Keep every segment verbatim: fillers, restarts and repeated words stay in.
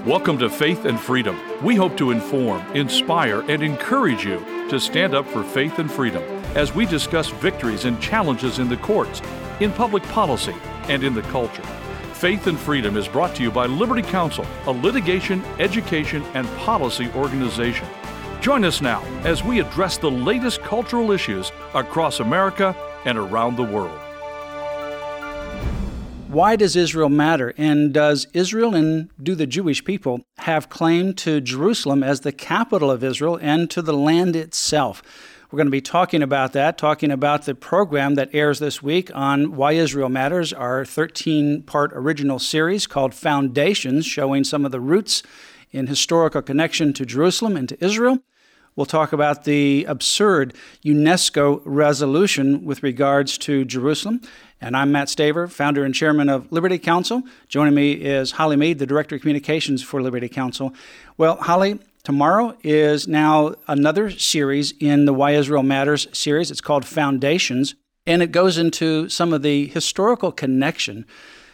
Welcome to Faith and Freedom. We hope to inform, inspire, and encourage you to stand up for faith and freedom as we discuss victories and challenges in the courts, in public policy, and in the culture. Faith and Freedom is brought to you by Liberty Counsel, a litigation, education, and policy organization. Join us now as we address the latest cultural issues across America and around the world. Why does Israel matter? And does Israel and do the Jewish people have claim to Jerusalem as the capital of Israel and to the land itself? We're going to be talking about that, talking about the program that airs this week on Why Israel Matters, our thirteen-part original series called Foundations, showing some of the roots in historical connection to Jerusalem and to Israel. We'll talk about the absurd UNESCO resolution with regards to Jerusalem. And I'm Matt Staver, founder and chairman of Liberty Counsel. Joining me is Holly Mead, the director of communications for Liberty Counsel. Well, Holly, tomorrow is now another series in the Why Israel Matters series. It's called Foundations, and it goes into some of the historical connection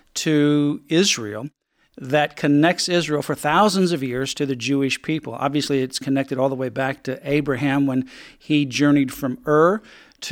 to Israel that connects Israel for thousands of years to the Jewish people. Obviously, it's connected all the way back to Abraham when he journeyed from Ur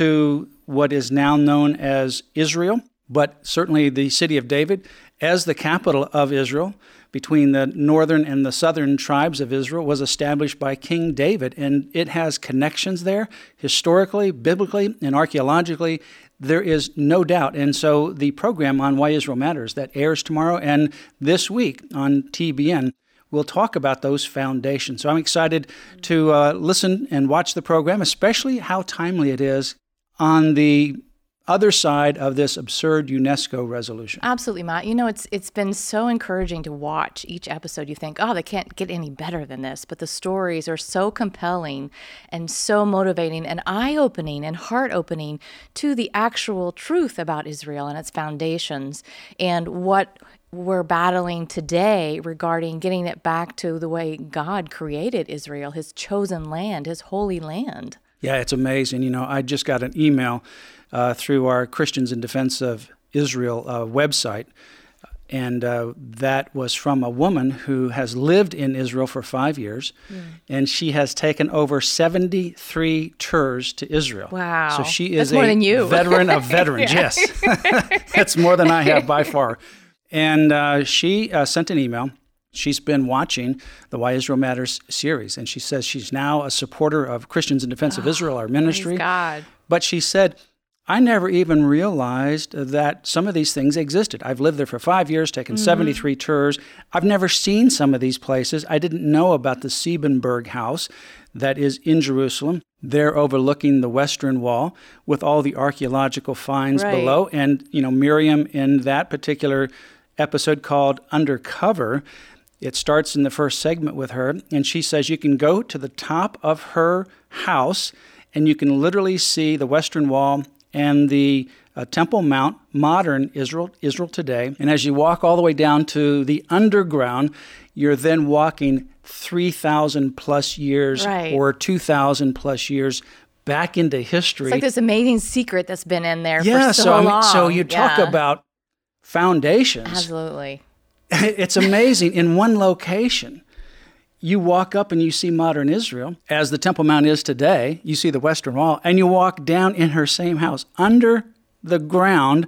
to what is now known as Israel, but certainly the city of David as the capital of Israel between the northern and the southern tribes of Israel was established by King David, and it has connections there historically, biblically, and archaeologically. There is no doubt. And so the program on Why Israel Matters that airs tomorrow and this week on T B N will talk about those foundations. So I'm excited to uh, listen and watch the program, especially how timely it is on the other side of this absurd UNESCO resolution. Absolutely, Matt. You know, it's it's been so encouraging to watch each episode. You think, oh, they can't get any better than this. But the stories are so compelling and so motivating and eye-opening and heart-opening to the actual truth about Israel and its foundations and what we're battling today regarding getting it back to the way God created Israel, his chosen land, his holy land. Yeah, it's amazing. You know, I just got an email uh, through our Christians in Defense of Israel uh, website, and uh, that was from a woman who has lived in Israel for five years, mm. and she has taken over seventy-three tours to Israel. Wow. So she is That's more a than you. veteran of veterans, yes. That's more than I have by far. And uh, she uh, sent an email. She's been watching the Why Israel Matters series, and she says she's now a supporter of Christians in Defense oh, of Israel, our ministry. Praise God. But she said, I never even realized that some of these things existed. I've lived there for five years, taken mm-hmm. seventy-three tours. I've never seen some of these places. I didn't know about the Siebenberg House that is in Jerusalem. They're overlooking the Western Wall with all the archaeological finds right. below. And, you know, Miriam in that particular episode called Undercover, it starts in the first segment with her, and she says you can go to the top of her house, and you can literally see the Western Wall and the uh, Temple Mount, modern Israel, Israel today. And as you walk all the way down to the underground, you're then walking three thousand plus years right. or two thousand plus years back into history. It's like this amazing secret that's been in there yeah, for so, so I mean, long. So you talk yeah. about foundations. Absolutely. It's amazing. In one location, you walk up and you see modern Israel, as the Temple Mount is today. You see the Western Wall, and you walk down in her same house. Under the ground,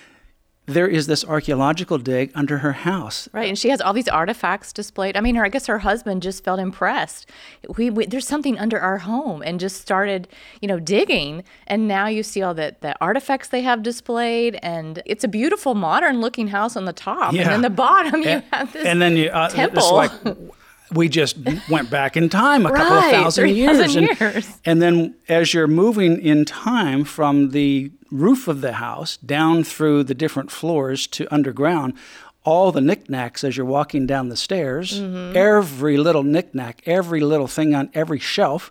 there is this archaeological dig under her house. Right, and she has all these artifacts displayed. I mean, her, I guess her husband just felt impressed. We, we there's something under our home, and just started, you know, digging. And now you see all the, the artifacts they have displayed, and it's a beautiful, modern-looking house on the top, yeah. and then the bottom you and, have this and then you, uh, temple. It's like we just went back in time a right, couple of thousand years. And, years. And then as you're moving in time from the roof of the house down through the different floors to underground, all the knickknacks as you're walking down the stairs, mm-hmm. every little knickknack, every little thing on every shelf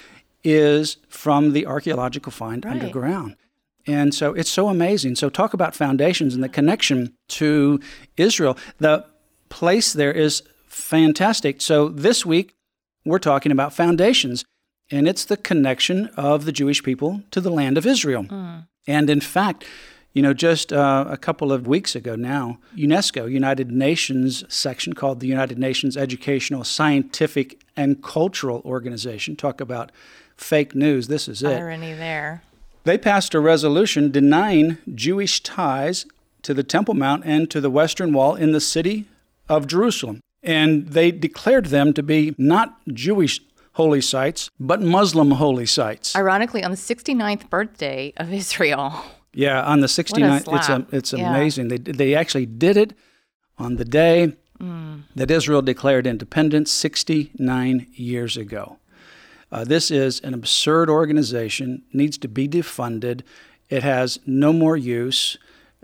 is from the archaeological find right. underground. And so it's so amazing. So talk about foundations and the connection to Israel. The place there is fantastic. So this week, we're talking about foundations, and it's the connection of the Jewish people to the land of Israel. Mm. And in fact, You know, just uh, a couple of weeks ago now, UNESCO, United Nations section called the United Nations Educational, Scientific, and Cultural Organization, talk about fake news, this is it. Irony there. They passed a resolution denying Jewish ties to the Temple Mount and to the Western Wall in the city of Jerusalem. And they declared them to be not Jewish holy sites, but Muslim holy sites. Ironically, on the sixty-ninth birthday of Israel. Yeah, on the sixty-ninth, it's a, it's yeah. amazing. They they actually did it on the day mm. that Israel declared independence sixty-nine years ago. Uh, this is an absurd organization, needs to be defunded. It has no more use.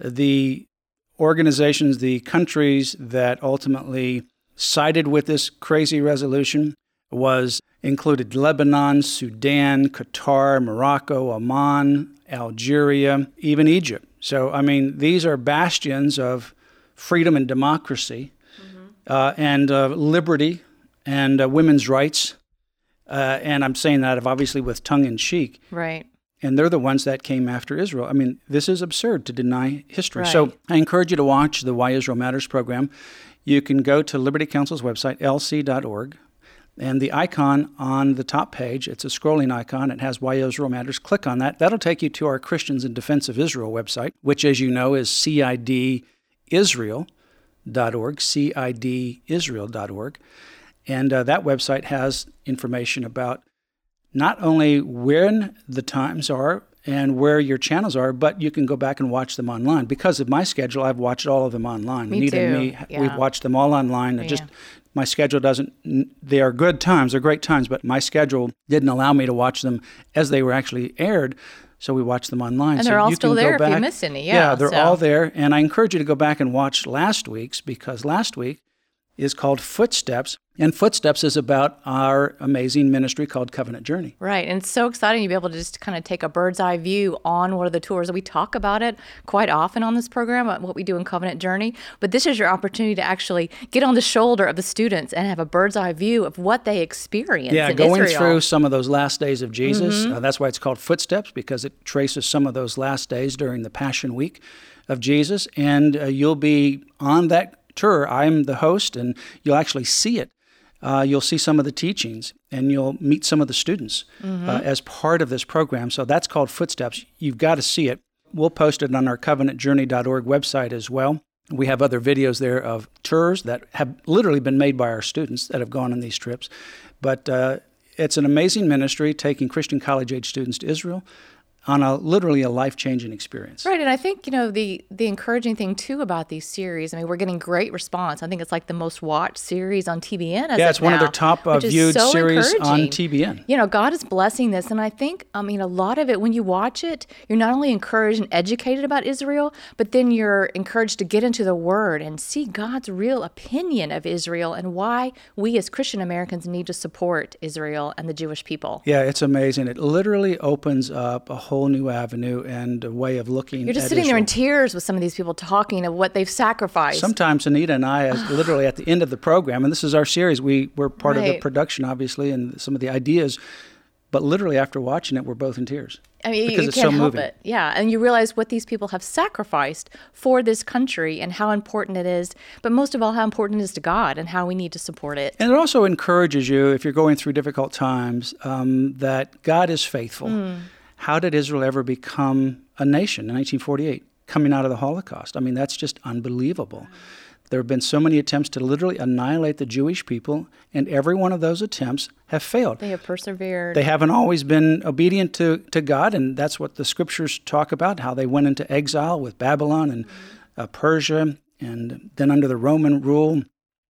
The organizations, the countries that ultimately sided with this crazy resolution was included Lebanon, Sudan, Qatar, Morocco, Oman, Algeria, even Egypt. So, I mean, these are bastions of freedom and democracy mm-hmm. uh, and uh, liberty and uh, women's rights. Uh, and I'm saying that obviously with tongue in cheek. Right. And they're the ones that came after Israel. I mean, this is absurd to deny history. Right. So I encourage you to watch the Why Israel Matters program. You can go to Liberty Counsel's website, L C dot org, and the icon on the top page, it's a scrolling icon. It has Why Israel Matters. Click on that. That'll take you to our Christians in Defense of Israel website, which, as you know, is C I D Israel dot org, C I D Israel dot org. And uh, that website has information about not only when the times are and where your channels are, but you can go back and watch them online. Because of my schedule, I've watched all of them online. Me Anita too. and me, Yeah. we've watched them all online. Yeah. Just my schedule doesn't, they are good times, they're great times, but my schedule didn't allow me to watch them as they were actually aired. So we watched them online. And so they're all you still can there go if you back. missed any. Yeah, Yeah, they're so. all there. And I encourage you to go back and watch last week's, because last week is called Footsteps. And Footsteps is about our amazing ministry called Covenant Journey. Right. And it's so exciting to be able to just kind of take a bird's eye view on one of the tours. We talk about it quite often on this program, what we do in Covenant Journey. But this is your opportunity to actually get on the shoulder of the students and have a bird's eye view of what they experience Yeah, in going Israel. through some of those last days of Jesus. Mm-hmm. Uh, that's why it's called Footsteps, because it traces some of those last days during the Passion Week of Jesus. And uh, you'll be on that tour. I'm the host, and you'll actually see it. Uh, you'll see some of the teachings, and you'll meet some of the students mm-hmm. uh, as part of this program. So that's called Footsteps. You've got to see it. We'll post it on our covenant journey dot org website as well. We have other videos there of tours that have literally been made by our students that have gone on these trips. But uh, it's an amazing ministry taking Christian college-age students to Israel on a literally a life-changing experience. Right, and I think, you know, the the encouraging thing, too, about these series, I mean, we're getting great response. I think it's like the most watched series on T B N as Yeah, of it's one of now, their top uh, which is viewed so series on encouraging. T B N. You know, God is blessing this, and I think, I mean, a lot of it, when you watch it, you're not only encouraged and educated about Israel, but then you're encouraged to get into the Word and see God's real opinion of Israel and why we as Christian Americans need to support Israel and the Jewish people. Yeah, it's amazing. It literally opens up a whole new avenue and a way of looking You're just at sitting there in Israel. tears with some of these people talking of what they've sacrificed. Sometimes Anita and I, as literally at the end of the program, and this is our series, we were part of the Right. production, obviously, and some of the ideas, but literally after watching it, we're both in tears. I mean, because you it's can't so help moving. it. Yeah, and you realize what these people have sacrificed for this country and how important it is, but most of all, how important it is to God and how we need to support it. And it also encourages you, if you're going through difficult times, um, that God is faithful. Mm. How did Israel ever become a nation in nineteen forty-eight, coming out of the Holocaust? I mean, that's just unbelievable. There have been so many attempts to literally annihilate the Jewish people, and every one of those attempts have failed. They have persevered. They haven't always been obedient to, to God, and that's what the scriptures talk about, how they went into exile with Babylon and uh, Persia, and then under the Roman rule.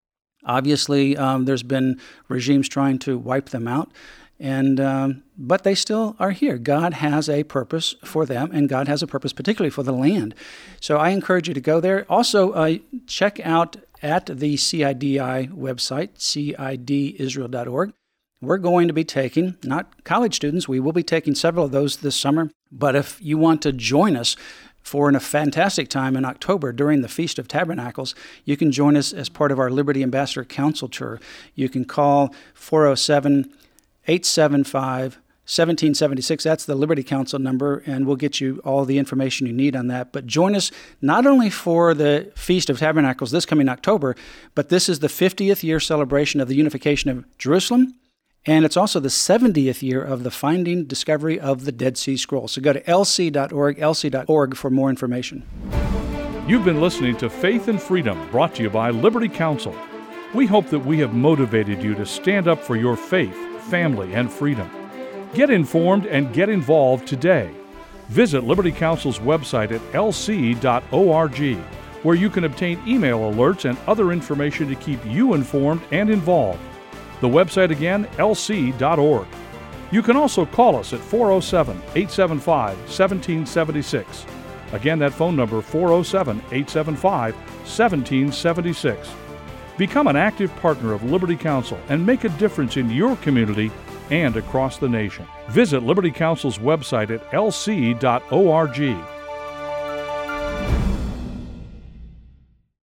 Obviously, um, there's been regimes trying to wipe them out. And um, but they still are here. God has a purpose for them, and God has a purpose particularly for the land. So I encourage you to go there. Also, uh, check out at the C I D I website, C I D Israel dot org. We're going to be taking, not college students, we will be taking several of those this summer. But if you want to join us for a fantastic time in October during the Feast of Tabernacles, you can join us as part of our Liberty Ambassador Council Tour. You can call four oh seven, eight seven five, seventeen seventy-six. That's the Liberty Counsel number, and we'll get you all the information you need on that. But join us not only for the Feast of Tabernacles this coming October, but this is the fiftieth year celebration of the unification of Jerusalem, and it's also the seventieth year of the finding, discovery of the Dead Sea Scrolls. So go to L C dot org, L C dot org for more information. You've been listening to Faith and Freedom, brought to you by Liberty Counsel. We hope that we have motivated you to stand up for your faith, family, and freedom. Get informed and get involved today. Visit Liberty Counsel's website at L C dot org, where you can obtain email alerts and other information to keep you informed and involved. The website again, L C dot org. You can also call us at four oh seven, eight seven five, one seven seven six. Again, that phone number, four oh seven, eight seven five, one seven seven six. Become an active partner of Liberty Counsel and make a difference in your community and across the nation. Visit Liberty Counsel's website at L C dot org.